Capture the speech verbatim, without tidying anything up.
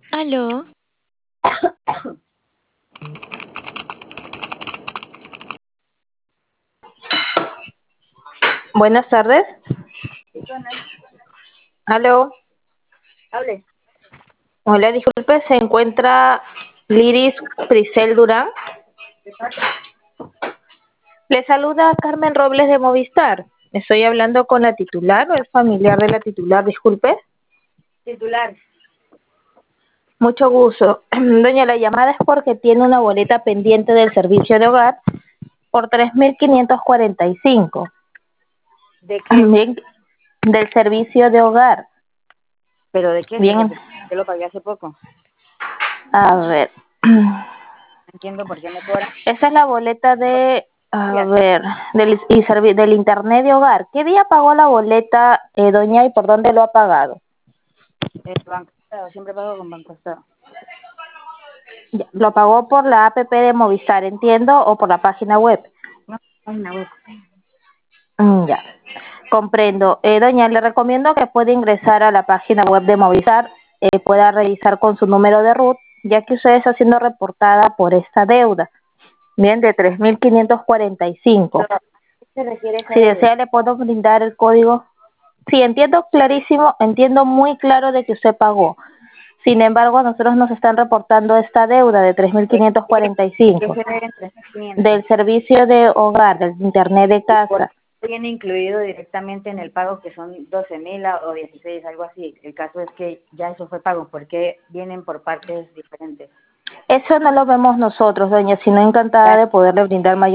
Aló, Buenas tardes. Aló. Hable. Hola, disculpe, ¿se encuentra Liris Priscel Durán? ¿De parte? Le saluda Carmen Robles de Movistar. Estoy hablando con la titular o el familiar de la titular, disculpe. Titular. Mucho gusto. Doña, la llamada es porque tiene una boleta pendiente del servicio de hogar por tres mil quinientos cuarenta y cinco. ¿De qué? Bien, del servicio de hogar. ¿Pero de qué? Si lo, Bien, yo lo pagué hace poco. a ver. No entiendo por qué me cobran. Esa es la boleta de, a Ya, ver, del, y servi- del internet de hogar. ¿Qué día pagó la boleta, eh, doña, y por dónde lo ha pagado? eh, Banco Estado. Siempre pago con Banco Estado. Ya, ¿lo pagó por la app de Movistar, entiendo, o por la página web? No, página web. Mm, ya, comprendo. Eh, doña, le recomiendo que pueda ingresar a la página web de Movistar, eh, pueda revisar con su número de RUT, ya que usted está siendo reportada por esta deuda, bien, de tres mil quinientos cuarenta y cinco. Pero, ¿a qué se refiere esa Si deuda? desea, le puedo brindar el código. Sí, entiendo clarísimo, entiendo muy claro de que usted pagó. Sin embargo, a nosotros nos están reportando esta deuda de tres mil ¿De quinientos qué, cuarenta y de qué cinco se deben tres mil quinientos? del servicio de hogar, del internet de ¿Y por casa. qué viene incluido directamente en el pago que son doce mil o dieciséis, algo así? El caso es que ya eso fue pago. ¿Por qué vienen por partes diferentes? Eso no lo vemos nosotros, doña, sino encantada Ya de poderle brindar mayor